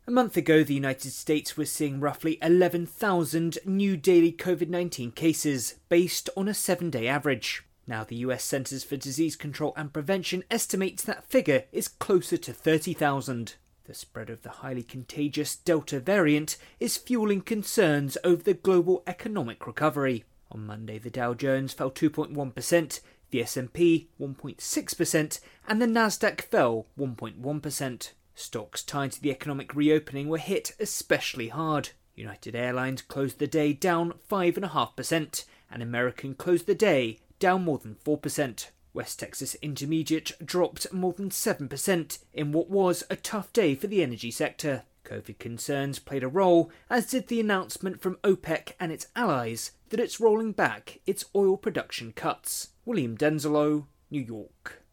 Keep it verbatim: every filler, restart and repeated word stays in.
A month ago, the United States was seeing roughly eleven thousand new daily COVID nineteen cases, based on a seven-day average. Now, the U S Centers for Disease Control and Prevention estimates that figure is closer to thirty thousand. The spread of the highly contagious Delta variant is fueling concerns over the global economic recovery. On Monday, the Dow Jones fell two point one percent, the S and P one point six percent, and the Nasdaq fell one point one percent. Stocks tied to the economic reopening were hit especially hard. United Airlines closed the day down five point five percent, and American closed the day down more than four percent. West Texas Intermediate dropped more than seven percent in what was a tough day for the energy sector. COVID concerns played a role, as did the announcement from OPEC and its allies that it's rolling back its oil production cuts. William Denzelo, New York.